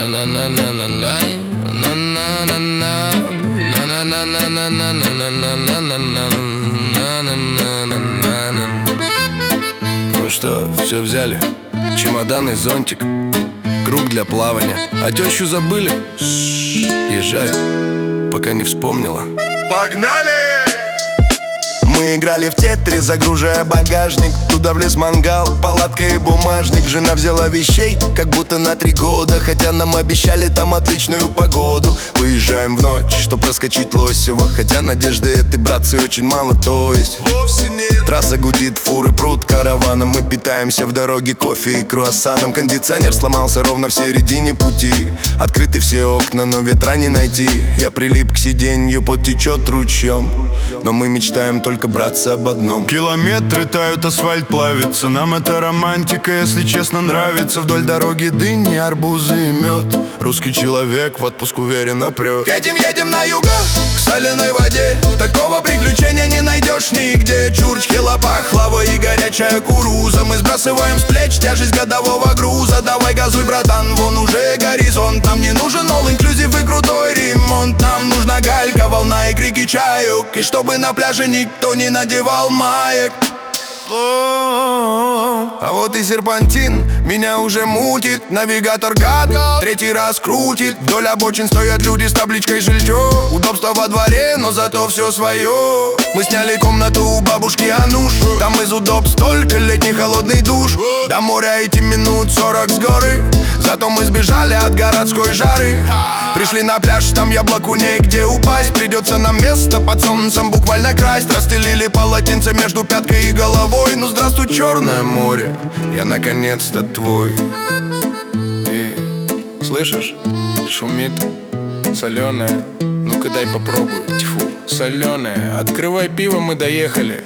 Ну что, все взяли? Чемодан и зонтик, круг для плавания. А тещу забыли? Езжай, пока не вспомнила. Погнали! Мы играли в Тетрис, загружая багажник. Туда влез мангал, палатка и бумажник. Жена взяла вещей, как будто на 3 года. Хотя нам обещали там отличную погоду. Выезжаем в ночь, чтоб проскочить Лосево. Хотя надежды этой, братцы, очень мало, то есть вовсе нет. Трасса гудит, фуры прут караваном. Мы питаемся в дороге кофе и круассаном. Кондиционер сломался ровно в середине пути. Открыты все окна, но ветра не найти. Я прилип к сиденью, пот течет ручьем. Но мы мечтаем только, братцы, об одном. Километры тают, асфальт плавится. Нам эта романтика, если честно, нравится. Вдоль дороги дыни, арбузы и мед. Русский человек в отпуск уверенно прет. Едем на юго, к соленой воде. Такого приключения не найдешь нигде. Чурчхи, лопах, лава и горячая кукуруза. Мы сбрасываем с плеч тяжесть годового груза. Давай газуй, братан, вон уже горизонт. Нам не нужен all-inclusive и крутой ремонт. Нам нужна галька, волна и крики чаек. И чтобы на пляже никто не надевал маек. А вот и серпантин, меня уже мутит. Навигатор гад, 3-й раз крутит. Вдоль обочин стоят люди с табличкой жилье. Удобство во дворе, но зато все свое. Мы сняли комнату у бабушки Ануш. Там из удобств только летний холодный душ. До моря идти минут 40 с горы. Зато мы сбежали от городской жары. Пришли на пляж, там яблоку негде упасть. Придется нам место под солнцем буквально красть. Расстелили полотенце между пяткой и головой. Ну здравствуй, Черное море, я наконец-то твой. Ты слышишь? Шумит, соленое. Ну-ка дай попробую. Тьфу, соленое. Открывай пиво, мы доехали.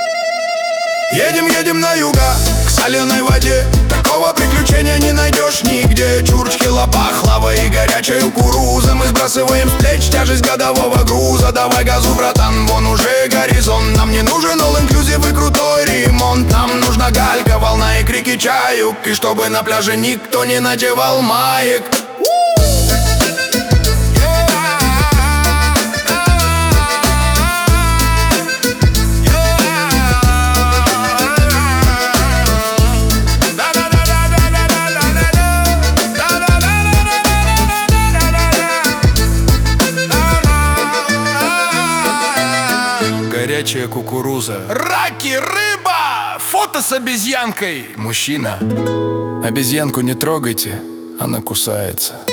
Едем на юга, к соленой воде. Такого приключения не найдешь нигде. Чурчхи, лопах, лава и горячая кукуруза. Мы сбрасываем с плеч тяжесть годового груза. Давай газу, братан, вон уже горизонт. Нам не нужен all-inclusive и крутой ремонт. Нам нужна галька, волна и крики чаек. И чтобы на пляже никто не надевал маек. Горячая кукуруза, раки, рыба, фото с обезьянкой. Мужчина, обезьянку не трогайте, она кусается.